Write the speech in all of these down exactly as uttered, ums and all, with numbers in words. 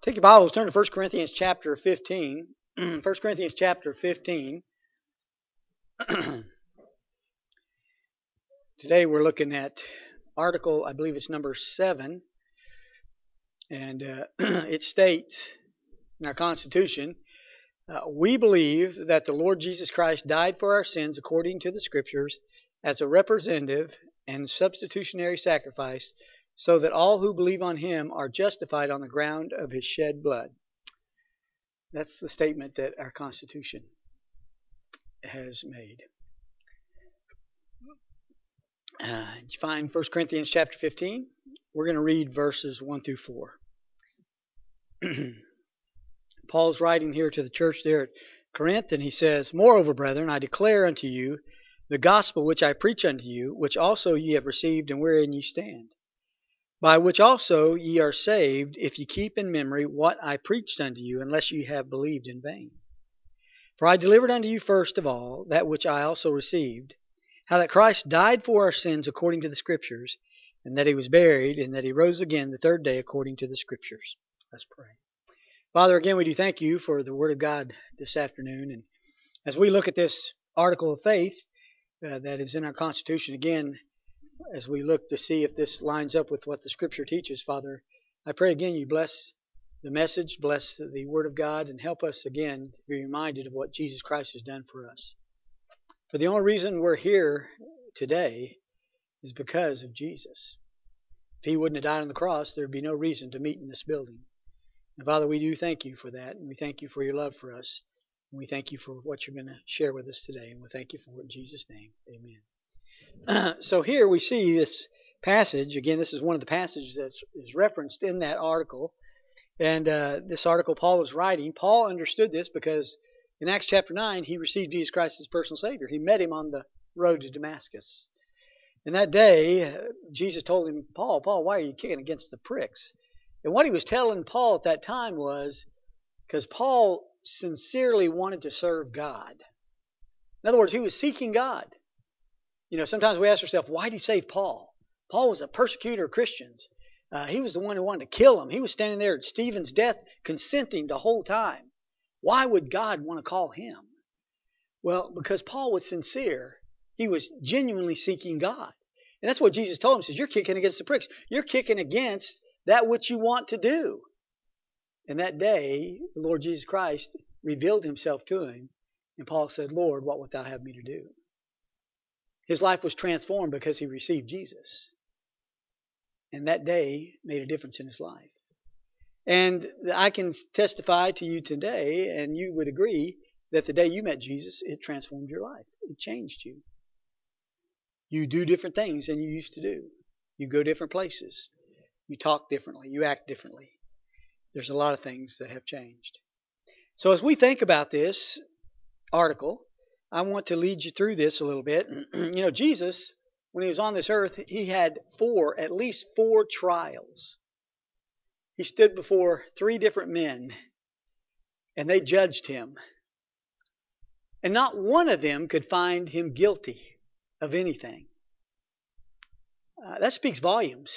Take your Bibles, turn to First Corinthians chapter fifteen. First Corinthians chapter fifteen. Today we're looking at article, I believe it's number seven. And uh, it states in our Constitution, uh, we believe that the Lord Jesus Christ died for our sins according to the Scriptures as a representative and substitutionary sacrifice, so that all who believe on him are justified on the ground of his shed blood. That's the statement that our Constitution has made. Uh, you find First Corinthians chapter fifteen. We're going to read verses one through four. Paul's writing here to the church there at Corinth, and he says, Moreover, brethren, I declare unto you the gospel which I preach unto you, which also ye have received, and wherein ye stand, by which also ye are saved, if ye keep in memory what I preached unto you, unless ye have believed in vain. For I delivered unto you first of all that which I also received, how that Christ died for our sins according to the Scriptures, and that he was buried, and that he rose again the third day according to the Scriptures. Let's pray. Father, again, we do thank you for the Word of God this afternoon. And as we look at this article of faith uh, that is in our Constitution, again, as we look to see if this lines up with what the Scripture teaches, Father, I pray again you bless the message, bless the Word of God, and help us again to be reminded of what Jesus Christ has done for us. For the only reason we're here today is because of Jesus. If he wouldn't have died on the cross, there would be no reason to meet in this building. And Father, we do thank you for that, and we thank you for your love for us, and we thank you for what you're going to share with us today, and we thank you for it in Jesus' name. Amen. So here we see this passage. Again, this is one of the passages that is referenced in that article. And uh, this article Paul is writing, Paul understood this because in Acts chapter nine, he received Jesus Christ as personal Savior. He met him on the road to Damascus. And that day, Jesus told him, Paul, Paul, why are you kicking against the pricks? And what he was telling Paul at that time was, because Paul sincerely wanted to serve God. In other words, he was seeking God. You know, sometimes we ask ourselves, why did he save Paul? Paul was a persecutor of Christians. Uh, he was the one who wanted to kill him. He was standing there at Stephen's death, consenting the whole time. Why would God want to call him? Well, because Paul was sincere. He was genuinely seeking God. And that's what Jesus told him. He says, you're kicking against the pricks. You're kicking against that which you want to do. And that day, the Lord Jesus Christ revealed himself to him. And Paul said, Lord, what wilt thou have me to do? His life was transformed because he received Jesus. And that day made a difference in his life. And I can testify to you today, and you would agree, that the day you met Jesus, it transformed your life. It changed you. You do different things than you used to do. You go different places. You talk differently. You act differently. There's a lot of things that have changed. So as we think about this article, I want to lead you through this a little bit. You know, Jesus, when he was on this earth, he had four, at least four trials. He stood before three different men, and they judged him. And not one of them could find him guilty of anything. Uh, that speaks volumes.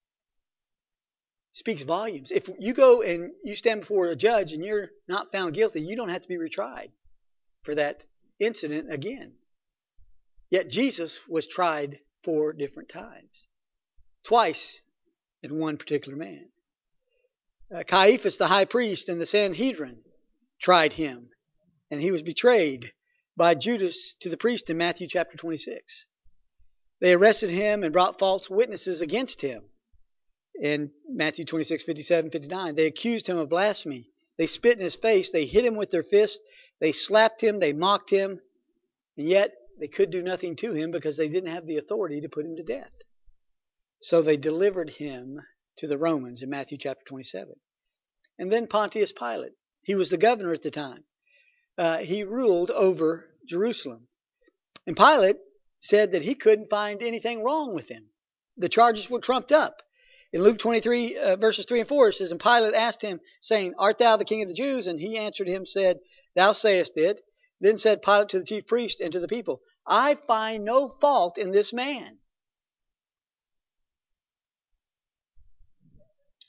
Speaks volumes. If you go and you stand before a judge and you're not found guilty, you don't have to be retried for that incident again. Yet Jesus was tried four different times. Twice in one particular man. Uh, Caiaphas, the high priest, and the Sanhedrin tried him. And he was betrayed by Judas to the priest in Matthew chapter twenty-six. They arrested him and brought false witnesses against him. In Matthew twenty-six, fifty-seven, fifty-nine, they accused him of blasphemy. They spit in his face. They hit him with their fists. They slapped him. They mocked him. And yet they could do nothing to him because they didn't have the authority to put him to death. So they delivered him to the Romans in Matthew chapter twenty-seven. And then Pontius Pilate. He was the governor at the time. Uh, he ruled over Jerusalem. And Pilate said that he couldn't find anything wrong with him. The charges were trumped up. In Luke twenty-three, uh, verses three and four, it says, And Pilate asked him, saying, Art thou the king of the Jews? And he answered him, said, Thou sayest it. Then said Pilate to the chief priest and to the people, I find no fault in this man.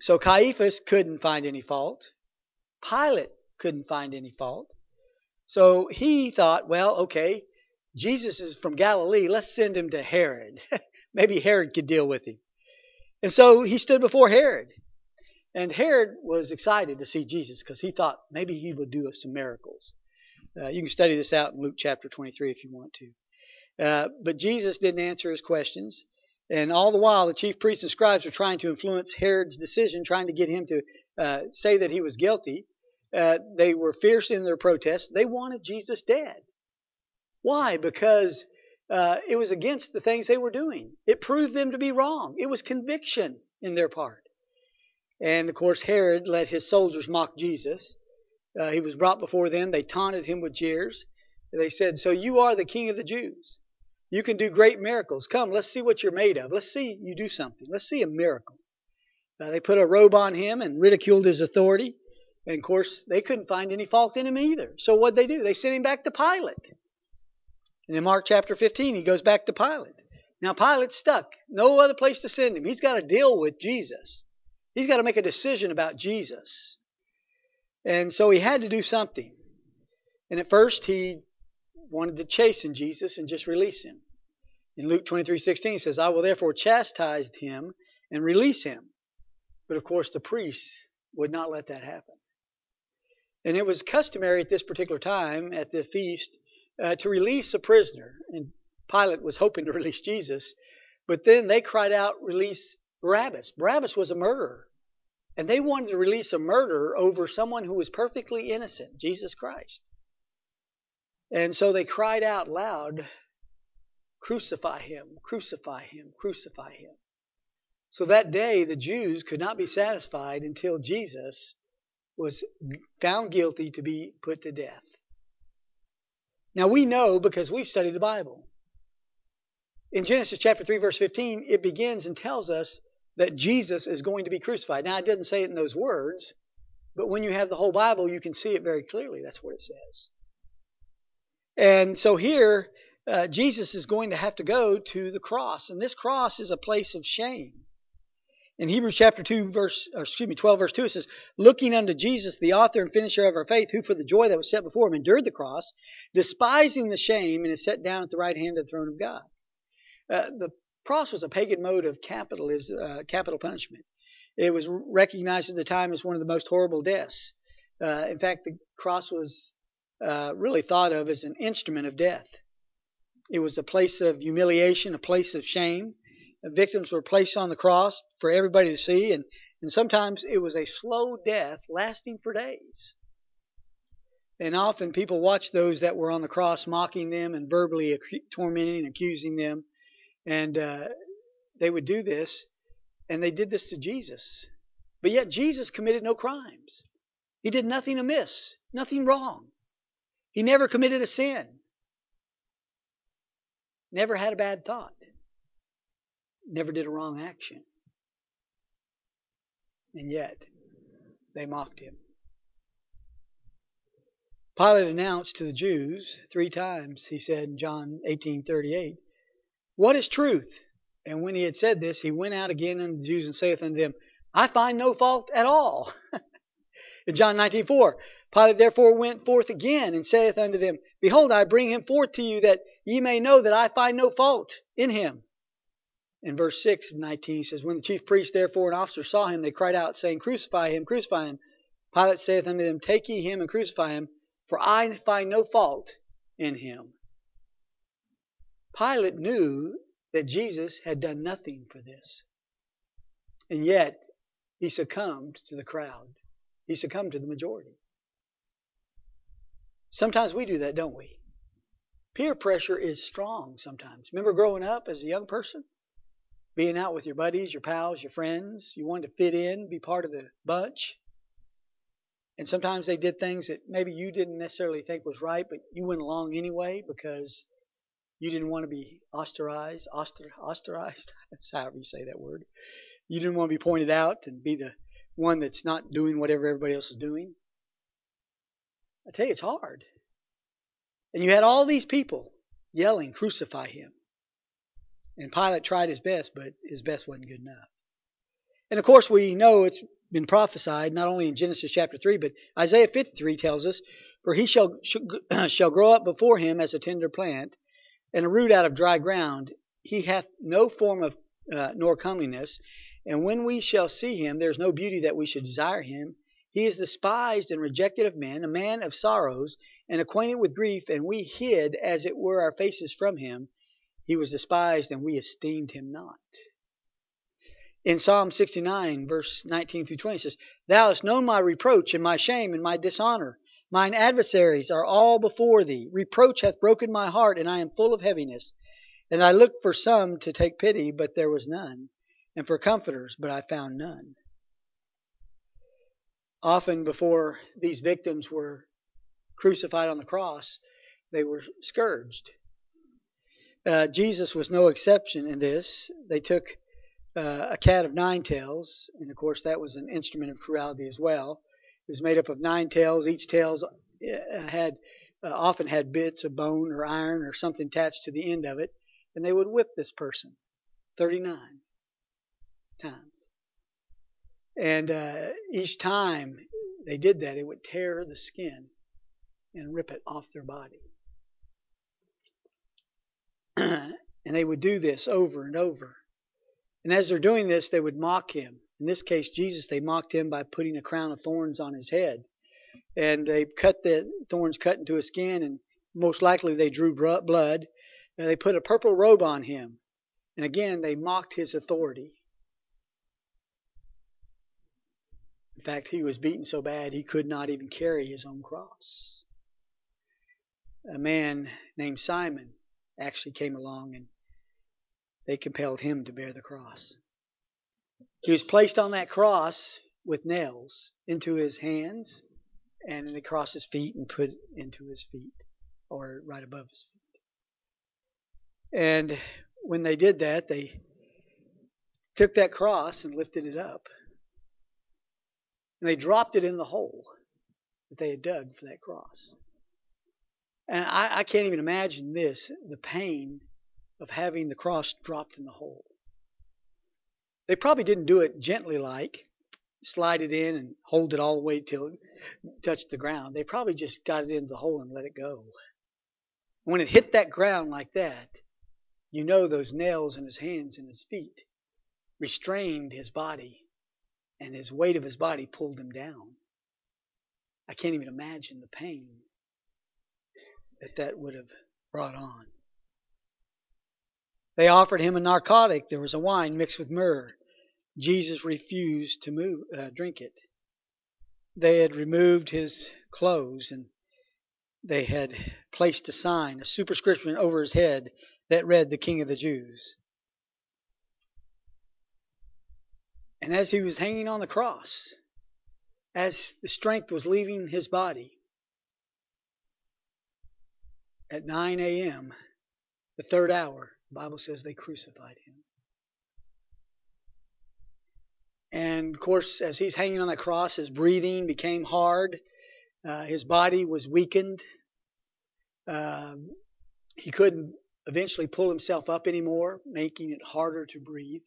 So Caiaphas couldn't find any fault. Pilate couldn't find any fault. So he thought, well, okay, Jesus is from Galilee. Let's send him to Herod. Maybe Herod could deal with him. And so he stood before Herod. And Herod was excited to see Jesus because he thought maybe he would do us some miracles. Uh, you can study this out in Luke chapter twenty-three if you want to. Uh, but Jesus didn't answer his questions. And all the while, the chief priests and scribes were trying to influence Herod's decision, trying to get him to uh, say that he was guilty. Uh, they were fierce in their protests. They wanted Jesus dead. Why? Because uh, it was against the things they were doing. It proved them to be wrong. It was conviction in their part. And of course, Herod let his soldiers mock Jesus. Uh, he was brought before them. They taunted him with jeers. They said, "So you are the king of the Jews. You can do great miracles. Come, let's see what you're made of. Let's see you do something. Let's see a miracle." Uh, they put a robe on him and ridiculed his authority. And of course, they couldn't find any fault in him either. So what'd they do? They sent him back to Pilate. And in Mark chapter fifteen, he goes back to Pilate. Now Pilate's stuck. No other place to send him. He's got to deal with Jesus. He's got to make a decision about Jesus. And so he had to do something. And at first he wanted to chasten Jesus and just release him. In Luke twenty-three sixteen, he says, "I will therefore chastise him and release him." But of course the priests would not let that happen. And it was customary at this particular time at the feast uh, to release a prisoner. And Pilate was hoping to release Jesus. But then they cried out, "Release Barabbas." Barabbas was a murderer. And they wanted to release a murderer over someone who was perfectly innocent, Jesus Christ. And so they cried out loud, "Crucify him, crucify him, crucify him." So that day the Jews could not be satisfied until Jesus was found guilty to be put to death. Now we know because we've studied the Bible. In Genesis chapter three, verse fifteen, it begins and tells us that Jesus is going to be crucified. Now, it doesn't say it in those words, but when you have the whole Bible, you can see it very clearly. That's what it says. And so here, uh, Jesus is going to have to go to the cross. And this cross is a place of shame. In Hebrews chapter two, verse, or excuse me, twelve, verse two, it says, "Looking unto Jesus, the author and finisher of our faith, who for the joy that was set before him endured the cross, despising the shame, and is set down at the right hand of the throne of God." Uh, the cross was a pagan mode of capitalism, uh, capital punishment. It was recognized at the time as one of the most horrible deaths. Uh, in fact, the cross was uh, really thought of as an instrument of death. It was a place of humiliation, a place of shame. The victims were placed on the cross for everybody to see, and, and sometimes it was a slow death lasting for days. And often people watched those that were on the cross, mocking them and verbally ac- tormenting and accusing them. And uh, they would do this, and they did this to Jesus. But yet Jesus committed no crimes. He did nothing amiss, nothing wrong. He never committed a sin. Never had a bad thought. Never did a wrong action. And yet, they mocked him. Pilate announced to the Jews three times, he said in John eighteen thirty-eight, "What is truth?" And when he had said this, he went out again unto the Jews and saith unto them, "I find no fault at all." In John nineteen four, Pilate therefore went forth again and saith unto them, "Behold, I bring him forth to you, that ye may know that I find no fault in him." In verse six of nineteen, he says, "When the chief priests therefore and officers saw him, they cried out, saying, Crucify him, crucify him. Pilate saith unto them, Take ye him and crucify him, for I find no fault in him." Pilate knew that Jesus had done nothing for this. And yet, he succumbed to the crowd. He succumbed to the majority. Sometimes we do that, don't we? Peer pressure is strong sometimes. Remember growing up as a young person? Being out with your buddies, your pals, your friends. You wanted to fit in, be part of the bunch. And sometimes they did things that maybe you didn't necessarily think was right, but you went along anyway because you didn't want to be ostracized. Oster, ostracized? That's however you say that word. You didn't want to be pointed out and be the one that's not doing whatever everybody else is doing. I tell you, it's hard. And you had all these people yelling, "Crucify him." And Pilate tried his best, but his best wasn't good enough. And of course, we know it's been prophesied not only in Genesis chapter three, but Isaiah fifty-three tells us, "For he shall shall grow up before him as a tender plant, and a root out of dry ground. He hath no form of uh, nor comeliness, and when we shall see him, there is no beauty that we should desire him. He is despised and rejected of men, a man of sorrows, and acquainted with grief, and we hid, as it were, our faces from him. He was despised, and we esteemed him not." In Psalm sixty-nine, verse nineteen through twenty, it says, "Thou hast known my reproach and my shame and my dishonor. Mine adversaries are all before thee. Reproach hath broken my heart, and I am full of heaviness. And I looked for some to take pity, but there was none, and for comforters, but I found none." Often before these victims were crucified on the cross, they were scourged. Uh, Jesus was no exception in this. They took uh, a cat of nine tails, and of course that was an instrument of cruelty as well. It was made up of nine tails. Each tail had uh, often had bits of bone or iron or something attached to the end of it, and they would whip this person thirty-nine times. And uh, each time they did that, it would tear the skin and rip it off their body. And they would do this over and over. And as they're doing this, they would mock him. In this case, Jesus, they mocked him by putting a crown of thorns on his head. And they cut the thorns cut into his skin, and most likely they drew blood. And they put a purple robe on him. And again, they mocked his authority. In fact, he was beaten so bad he could not even carry his own cross. A man named Simon actually came along, and they compelled him to bear the cross. He was placed on that cross with nails into his hands and across his feet and put into his feet, or right above his feet. And when they did that, they took that cross and lifted it up. And they dropped it in the hole that they had dug for that cross. And I, I can't even imagine this, the pain of having the cross dropped in the hole. They probably didn't do it gently like, slide it in and hold it all the way till it touched the ground. They probably just got it into the hole and let it go. When it hit that ground like that, you know those nails in his hands and his feet restrained his body, and his weight of his body pulled him down. I can't even imagine the pain that that would have brought on. They offered him a narcotic. There was a wine mixed with myrrh. Jesus refused to move, uh, drink it. They had removed his clothes, and they had placed a sign, a superscription over his head that read, "The King of the Jews." And as he was hanging on the cross, as the strength was leaving his body, at nine a.m., the third hour, the Bible says they crucified him. And of course, as he's hanging on that cross, his breathing became hard. Uh, his body was weakened. Um, he couldn't eventually pull himself up anymore, making it harder to breathe.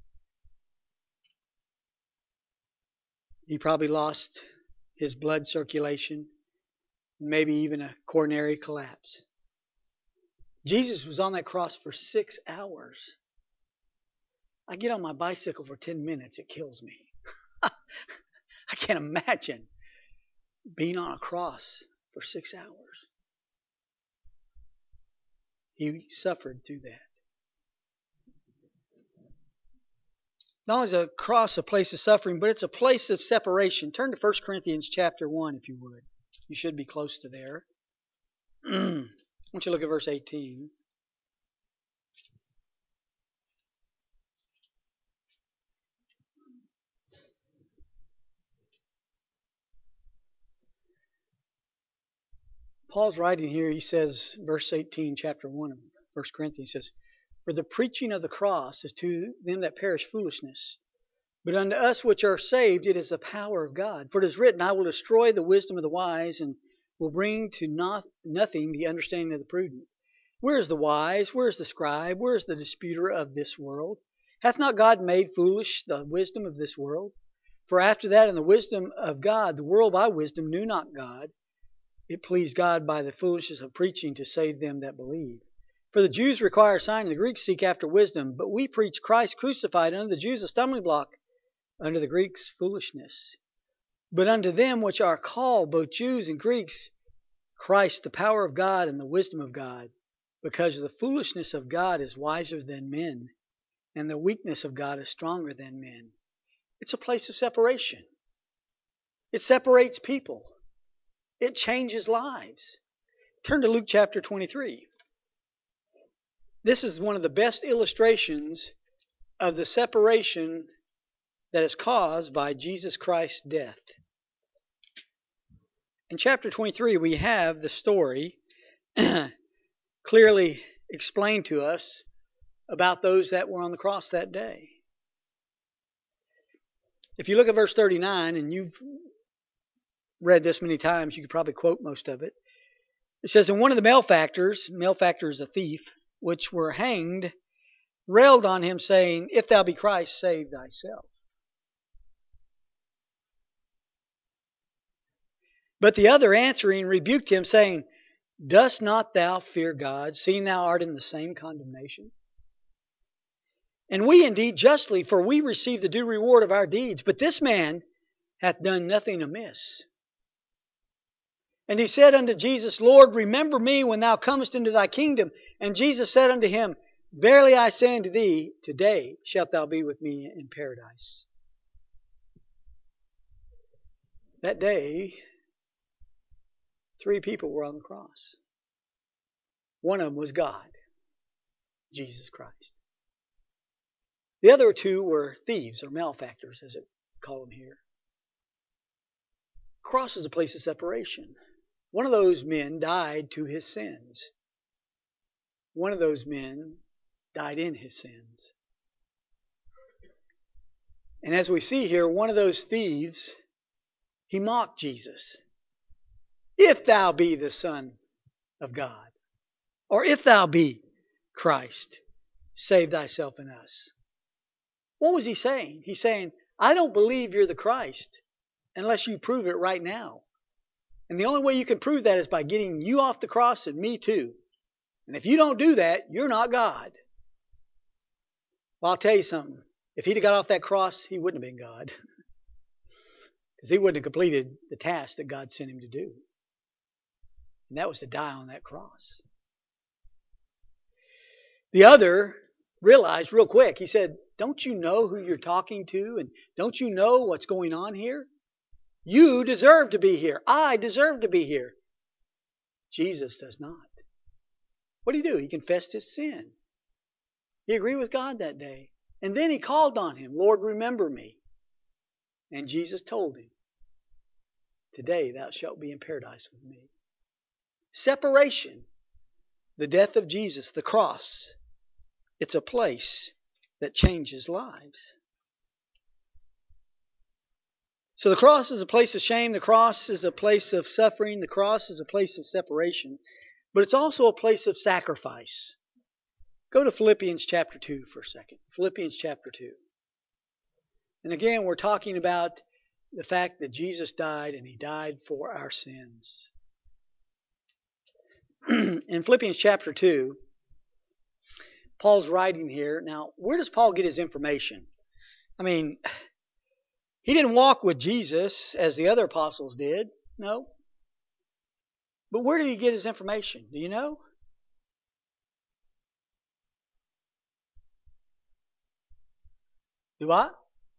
He probably lost his blood circulation, maybe even a coronary collapse. Jesus was on that cross for six hours. I get on my bicycle for ten minutes, it kills me. I can't imagine being on a cross for six hours. He suffered through that. Not only is a cross a place of suffering, but it's a place of separation. Turn to First Corinthians chapter one, if you would. You should be close to there. I want you to look at verse eighteen. Paul's writing here, he says, verse eighteen, chapter one of First Corinthians, he says, "For the preaching of the cross is to them that perish foolishness, but unto us which are saved it is the power of God. For it is written, I will destroy the wisdom of the wise, and will bring to not, nothing the understanding of the prudent. Where is the wise? Where is the scribe? Where is the disputer of this world? Hath not God made foolish the wisdom of this world? For after that, in the wisdom of God, the world by wisdom knew not God. It pleased God by the foolishness of preaching to save them that believe. For the Jews require a sign, and the Greeks seek after wisdom. But we preach Christ crucified, unto the Jews a stumbling block, unto the Greeks foolishness. But unto them which are called, both Jews and Greeks, Christ the power of God and the wisdom of God. Because the foolishness of God is wiser than men, and the weakness of God is stronger than men. It's a place of separation. It separates people. It changes lives. Turn to Luke chapter twenty-three. This is one of the best illustrations of the separation that is caused by Jesus Christ's death. In chapter twenty-three, we have the story clearly explained to us about those that were on the cross that day. If you look at verse thirty-nine, and you've read this many times, you could probably quote most of it. It says, and one of the malefactors, malefactor is a thief, which were hanged, railed on him, saying, if thou be Christ, save thyself. But the other answering rebuked him, saying, dost not thou fear God, seeing thou art in the same condemnation? And we indeed justly, for we receive the due reward of our deeds. But this man hath done nothing amiss. And he said unto Jesus, Lord, remember me when thou comest into thy kingdom. And Jesus said unto him, verily I say unto thee, today shalt thou be with me in paradise. That day, three people were on the cross. One of them was God, Jesus Christ. The other two were thieves or malefactors, as it call them here. Cross is a place of separation. One of those men died to his sins. One of those men died in his sins. And as we see here, one of those thieves, he mocked Jesus. If thou be the Son of God, or if thou be Christ, save thyself and us. What was he saying? He's saying, I don't believe you're the Christ unless you prove it right now. And the only way you can prove that is by getting you off the cross and me too. And if you don't do that, you're not God. Well, I'll tell you something. If he'd have got off that cross, he wouldn't have been God. Because he wouldn't have completed the task that God sent him to do. And that was to die on that cross. The other realized real quick. He said, don't you know who you're talking to? And don't you know what's going on here? You deserve to be here. I deserve to be here. Jesus does not. What did he do? He confessed his sin. He agreed with God that day. And then he called on him, Lord, remember me. And Jesus told him, today thou shalt be in paradise with me. Separation. The death of Jesus, the cross. It's a place that changes lives. So the cross is a place of shame. The cross is a place of suffering. The cross is a place of separation. But it's also a place of sacrifice. Go to Philippians chapter two for a second. Philippians chapter two. And again, we're talking about the fact that Jesus died and he died for our sins. In Philippians chapter two, Paul's writing here. Now, where does Paul get his information? I mean, he didn't walk with Jesus as the other apostles did. No. But where did he get his information? Do you know? Do I?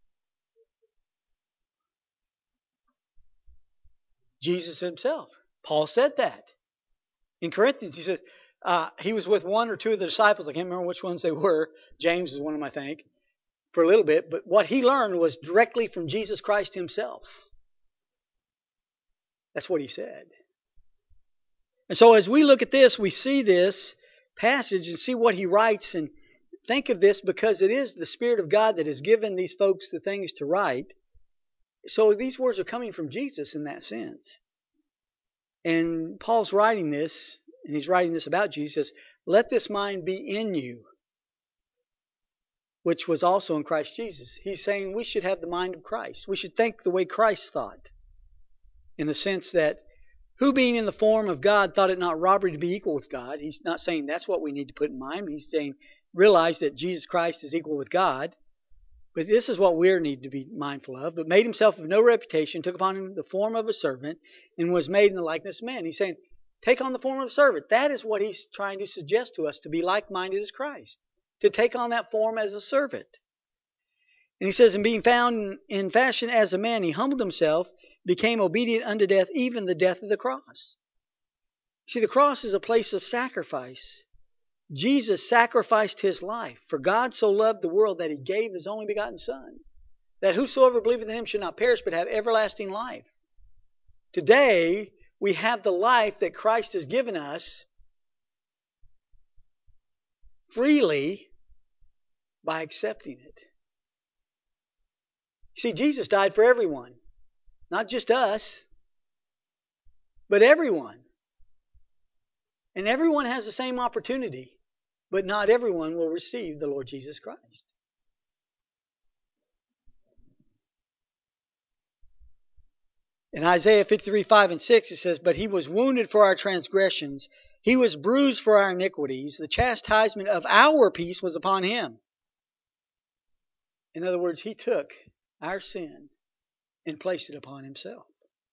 Jesus himself. Paul said that. In Corinthians, he said uh, he was with one or two of the disciples. I can't remember which ones they were. James is one of them, I think, for a little bit. But what he learned was directly from Jesus Christ himself. That's what he said. And so as we look at this, we see this passage and see what he writes and think of this because it is the Spirit of God that has given these folks the things to write. So these words are coming from Jesus in that sense. And Paul's writing this, and he's writing this about Jesus, he says, let this mind be in you. which was also in Christ Jesus. He's saying we should have the mind of Christ. We should think the way Christ thought, in the sense that who being in the form of God thought it not robbery to be equal with God. He's not saying that's what we need to put in mind. He's saying realize that Jesus Christ is equal with God. But this is what we need to be mindful of. But made himself of no reputation, took upon him the form of a servant, and was made in the likeness of men. He's saying, take on the form of a servant. That is what he's trying to suggest to us, to be like-minded as Christ. To take on that form as a servant. And he says, and being found in fashion as a man, he humbled himself, became obedient unto death, even the death of the cross. See, the cross is a place of sacrifice. Jesus sacrificed his life. For God so loved the world that he gave his only begotten Son, that whosoever believeth in him should not perish but have everlasting life. Today, we have the life that Christ has given us freely by accepting it. See, Jesus died for everyone. Not just us, but everyone. And everyone has the same opportunity, but not everyone will receive the Lord Jesus Christ. In Isaiah fifty-three, five and six, it says, but he was wounded for our transgressions. He was bruised for our iniquities. The chastisement of our peace was upon him. In other words, he took our sin and placed it upon himself.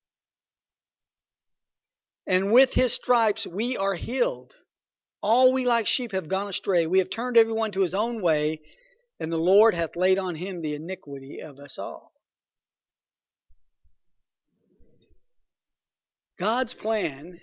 And with his stripes we are healed. All we like sheep have gone astray. We have turned everyone to his own way, and the Lord hath laid on him the iniquity of us all. God's plan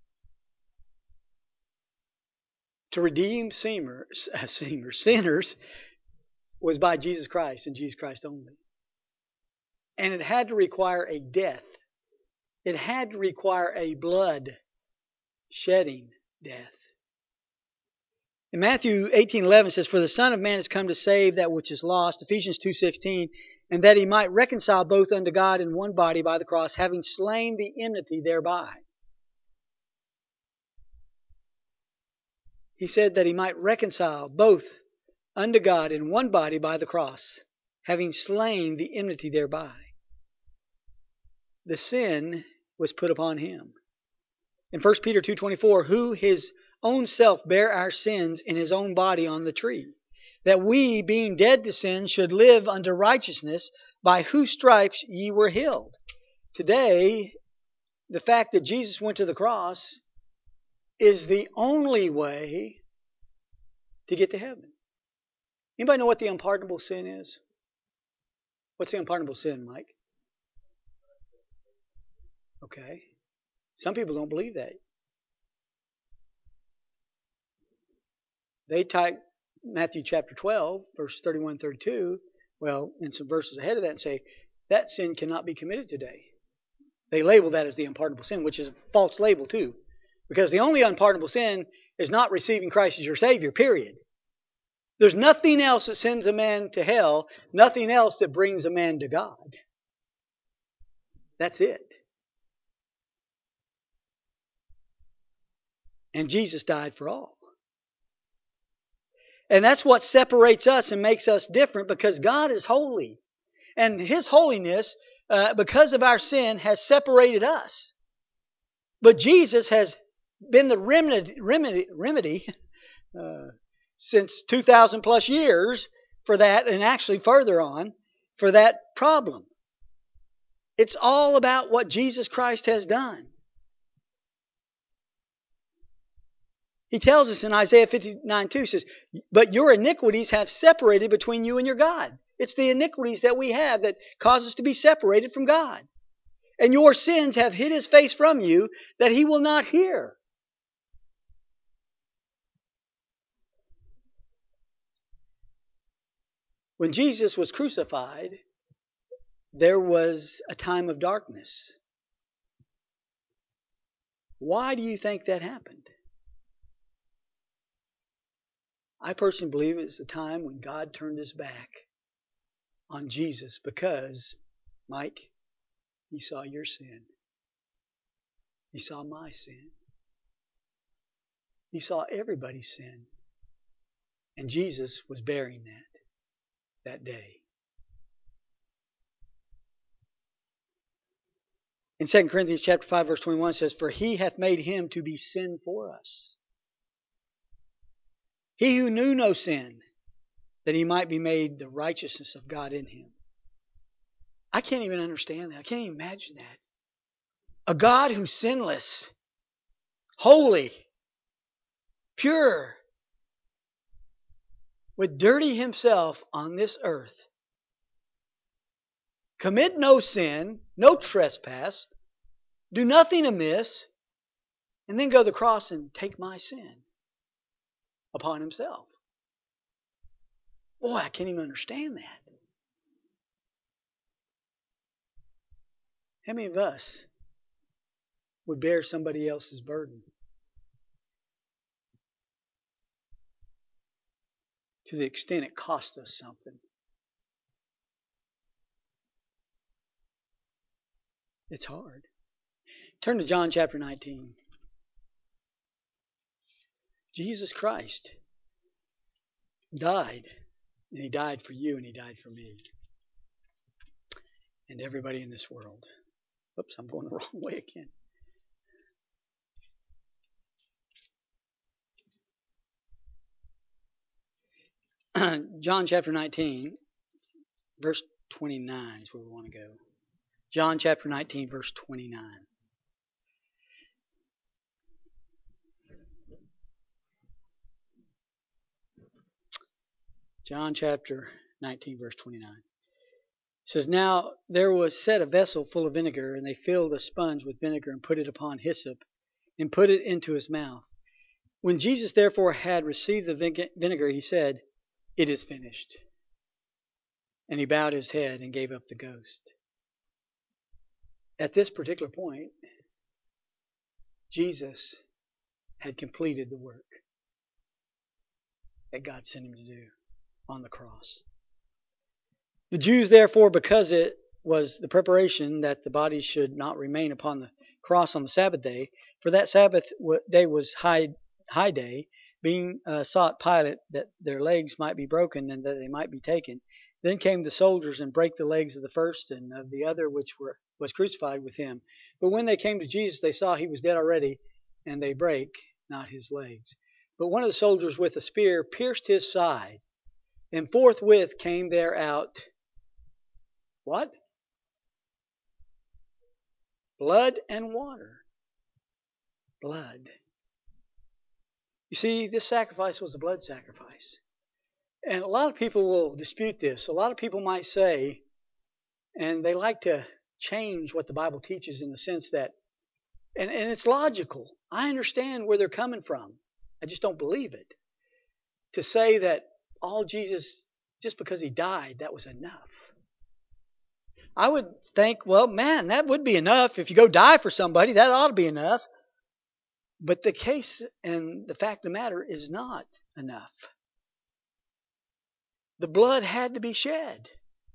to redeem sinners, sinners was by Jesus Christ and Jesus Christ only. And it had to require a death. It had to require a blood shedding death. In Matthew eighteen eleven says, for the Son of Man is come to save that which is lost, Ephesians two sixteen, and that he might reconcile both unto God in one body by the cross, having slain the enmity thereby. He said that he might reconcile both unto God in one body by the cross, having slain the enmity thereby. The sin was put upon him. In First Peter two twenty-four, who his own self bare our sins in his own body on the tree, that we, being dead to sin, should live unto righteousness, by whose stripes ye were healed. Today, the fact that Jesus went to the cross is the only way to get to heaven. Anybody know what the unpardonable sin is? What's the unpardonable sin, Mike? Okay. Some people don't believe that. They type Matthew chapter twelve, verse thirty-one and thirty-two, well, and some verses ahead of that, and say, that sin cannot be committed today. They label that as the unpardonable sin, which is a false label too. Because the only unpardonable sin is not receiving Christ as your Savior, period. There's nothing else that sends a man to hell, nothing else that brings a man to God. That's it. And Jesus died for all. And that's what separates us and makes us different, because God is holy. And his holiness, uh, because of our sin, has separated us. But Jesus has been the remedy, remedy, remedy uh, since two thousand plus years for that, and actually further on, for that problem. It's all about what Jesus Christ has done. He tells us in Isaiah fifty-nine two, says, but your iniquities have separated between you and your God. It's the iniquities that we have that cause us to be separated from God. And your sins have hid his face from you, that he will not hear. When Jesus was crucified, there was a time of darkness. Why do you think that happened? I personally believe it was a time when God turned his back on Jesus, because, Mike, he saw your sin. He saw my sin. He saw everybody's sin. And Jesus was bearing that. that day. In Second Corinthians chapter five, verse twenty-one, it says, "For he hath made him to be sin for us. He who knew no sin, that he might be made the righteousness of God in him." I can't even understand that. I can't even imagine that. A God who's sinless, holy, pure, would dirty himself on this earth, commit no sin, no trespass, do nothing amiss, and then go to the cross and take my sin upon himself. Boy, I can't even understand that. How many of us would bear somebody else's burden to the extent it cost us something? It's hard. Turn to John chapter nineteen. Jesus Christ died, and he died for you, and he died for me, and everybody in this world. Oops, I'm going the wrong way again. John chapter nineteen, verse twenty-nine is where we want to go. John chapter nineteen, verse twenty-nine. John chapter nineteen, verse twenty-nine. It says, "Now there was set a vessel full of vinegar, and they filled a sponge with vinegar and put it upon hyssop, and put it into his mouth. When Jesus therefore had received the vinegar, he said, 'It is finished.' And he bowed his head and gave up the ghost." At this particular point, Jesus had completed the work that God sent him to do on the cross. The Jews, therefore, because it was the preparation that the body should not remain upon the cross on the Sabbath day, for that Sabbath day was high, high day, being uh, sought Pilate that their legs might be broken and that they might be taken. Then came the soldiers and brake the legs of the first and of the other which were was crucified with him. But when they came to Jesus, they saw he was dead already, and they brake not his legs. But one of the soldiers with a spear pierced his side, and forthwith came there out what? Blood and water. Blood. You see, this sacrifice was a blood sacrifice. And a lot of people will dispute this. A lot of people might say, and they like to change what the Bible teaches in the sense that, and, and it's logical. I understand where they're coming from. I just don't believe it. To say that all Jesus, just because he died, that was enough. I would think, well, man, that would be enough. If you go die for somebody, that ought to be enough. But the case and the fact of the matter is not enough. The blood had to be shed.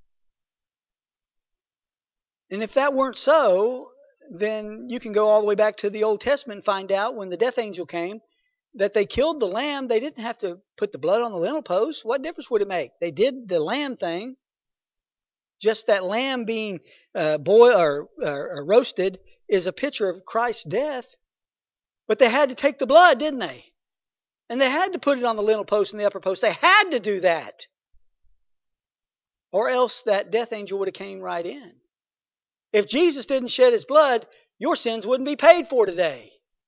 And if that weren't so, then you can go all the way back to the Old Testament and find out when the death angel came that they killed the lamb. They didn't have to put the blood on the lintel post. What difference would it make? They did the lamb thing. Just that lamb being uh, boiled or, or, or roasted is a picture of Christ's death. But they had to take the blood, didn't they? And they had to put it on the lintel post and the upper post. They had to do that. Or else that death angel would have came right in. If Jesus didn't shed his blood, your sins wouldn't be paid for today.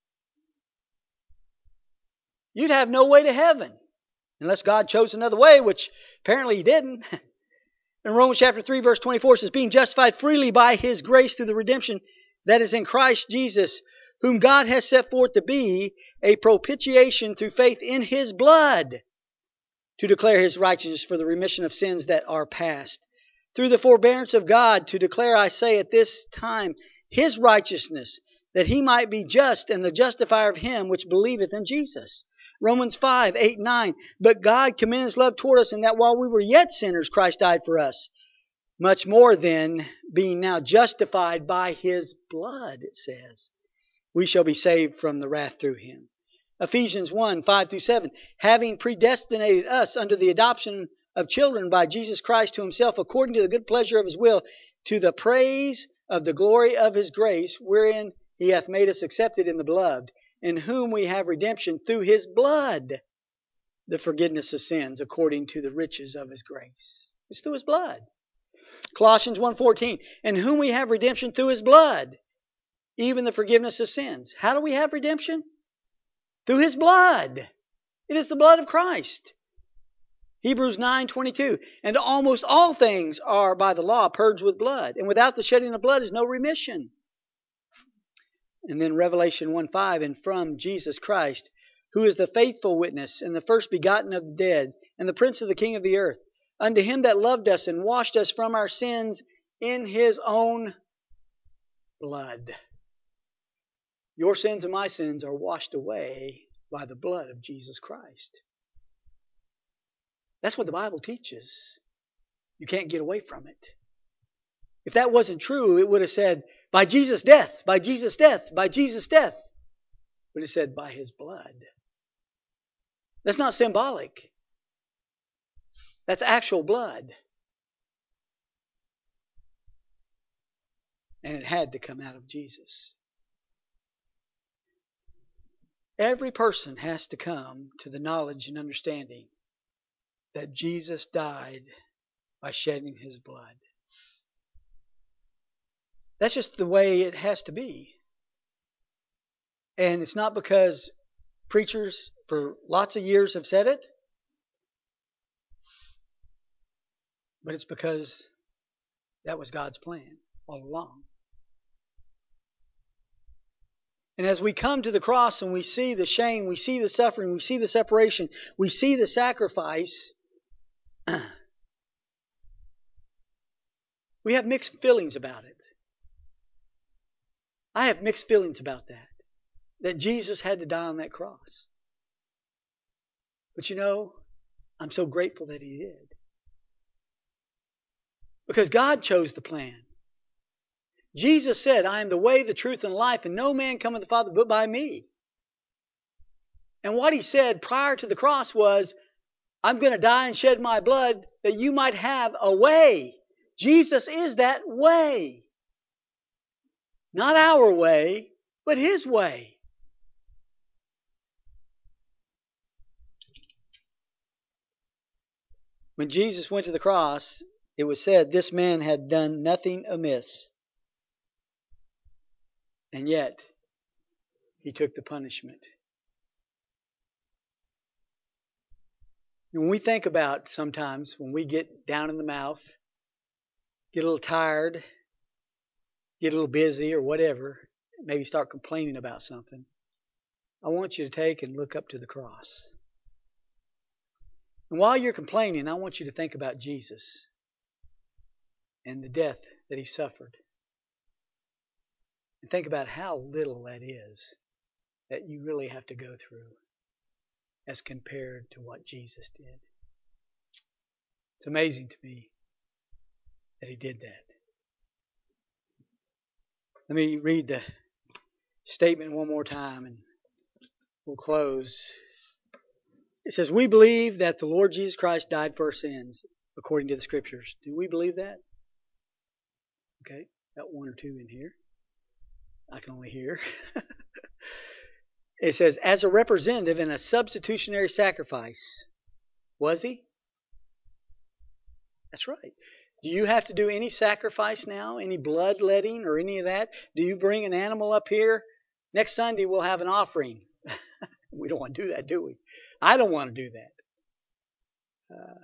You'd have no way to heaven. Unless God chose another way, which apparently he didn't. In Romans chapter three, verse twenty-four, it says, "Being justified freely by his grace through the redemption that is in Christ Jesus, whom God has set forth to be a propitiation through faith in his blood, to declare his righteousness for the remission of sins that are past. Through the forbearance of God, to declare, I say, at this time, his righteousness, that he might be just and the justifier of him which believeth in Jesus." Romans five, eight, nine. "But God commended his love toward us, in that while we were yet sinners, Christ died for us. Much more then, being now justified by his blood," it says, "we shall be saved from the wrath through him." Ephesians one, five through seven. "Having predestinated us unto the adoption of children by Jesus Christ to himself, according to the good pleasure of his will, to the praise of the glory of his grace, wherein he hath made us accepted in the beloved, in whom we have redemption through his blood, the forgiveness of sins, according to the riches of his grace. It's through his blood. Colossians one fourteen, in whom we have redemption through his blood, even the forgiveness of sins. How do we have redemption? Through his blood. It is the blood of Christ. Hebrews nine twenty-two, and almost all things are by the law purged with blood, and without the shedding of blood is no remission. And then Revelation one five, and from Jesus Christ, who is the faithful witness, and the first begotten of the dead, and the prince of the king of the earth, unto him that loved us and washed us from our sins in his own blood. Your sins and my sins are washed away by the blood of Jesus Christ. That's what the Bible teaches. You can't get away from it. If that wasn't true, it would have said, by Jesus' death, by Jesus' death, by Jesus' death. But it said, by his blood. That's not symbolic. That's actual blood. And it had to come out of Jesus. Every person has to come to the knowledge and understanding that Jesus died by shedding his blood. That's just the way it has to be. And it's not because preachers for lots of years have said it, but it's because that was God's plan all along. And as we come to the cross and we see the shame, we see the suffering, we see the separation, we see the sacrifice, we have mixed feelings about it. I have mixed feelings about that, that Jesus had to die on that cross. But you know, I'm so grateful that he did. Because God chose the plan. Jesus said, I am the way, the truth, and life, and no man cometh to the Father but by me. And what he said prior to the cross was, I'm going to die and shed my blood that you might have a way. Jesus is that way. Not our way, but his way. When Jesus went to the cross, it was said this man had done nothing amiss. And yet, he took the punishment. When we think about sometimes when we get down in the mouth, get a little tired, get a little busy or whatever, maybe start complaining about something, I want you to take and look up to the cross. And while you're complaining, I want you to think about Jesus and the death that he suffered. And think about how little that is that you really have to go through as compared to what Jesus did. It's amazing to me that he did that. Let me read the statement one more time and we'll close. It says, we believe that the Lord Jesus Christ died for our sins according to the Scriptures. Do we believe that? Okay, got one or two in here. I can only hear. It says, as a representative in a substitutionary sacrifice. Was he? That's right. Do you have to do any sacrifice now? Any bloodletting or any of that? Do you bring an animal up here? Next Sunday we'll have an offering. We don't want to do that, do we? I don't want to do that. Uh,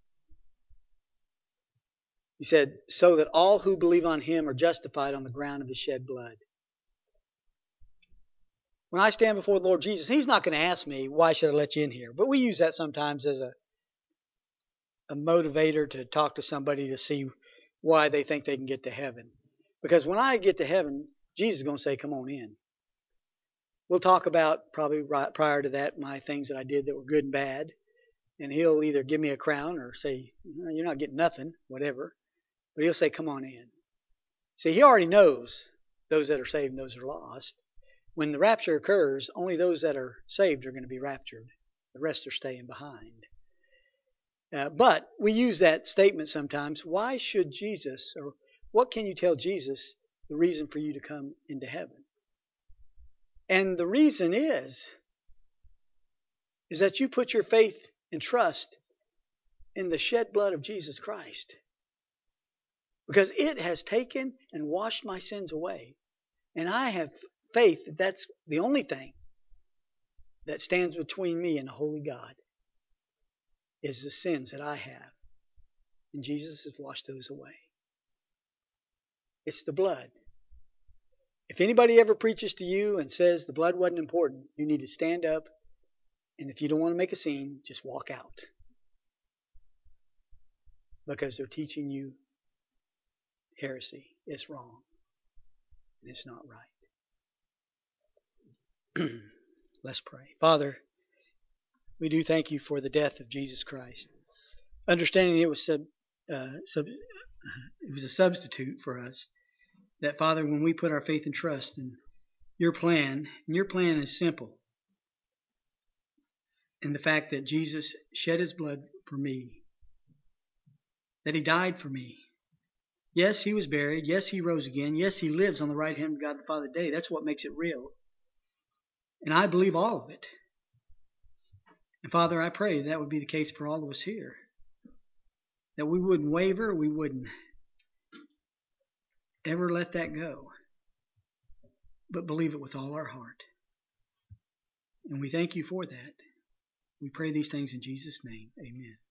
he said, so that all who believe on him are justified on the ground of his shed blood. When I stand before the Lord Jesus, he's not going to ask me, why should I let you in here? But we use that sometimes as a, a motivator to talk to somebody to see why they think they can get to heaven. Because when I get to heaven, Jesus is going to say, come on in. We'll talk about, probably right prior to that, my things that I did that were good and bad. And he'll either give me a crown or say, you're not getting nothing, whatever. But he'll say, come on in. See, he already knows those that are saved and those that are lost. When the rapture occurs, only those that are saved are going to be raptured. The rest are staying behind. Uh, but we use that statement sometimes. Why should Jesus, or what can you tell Jesus the reason for you to come into heaven? And the reason is, is that you put your faith and trust in the shed blood of Jesus Christ. Because it has taken and washed my sins away. And I have faith that that's the only thing that stands between me and a holy God is the sins that I have. And Jesus has washed those away. It's the blood. If anybody ever preaches to you and says the blood wasn't important, you need to stand up, and if you don't want to make a scene, just walk out. Because they're teaching you heresy. It's wrong. And it's not right. Let's pray. Father, we do thank you for the death of Jesus Christ. Understanding it was sub, uh, sub, it was a substitute for us. That, Father, when we put our faith and trust in your plan, and your plan is simple, in the fact that Jesus shed his blood for me, that he died for me. Yes, he was buried. Yes, he rose again. Yes, he lives on the right hand of God the Father today. That's what makes it real. And I believe all of it. And Father, I pray that would be the case for all of us here. That we wouldn't waver, we wouldn't ever let that go, but believe it with all our heart. And we thank you for that. We pray these things in Jesus' name. Amen.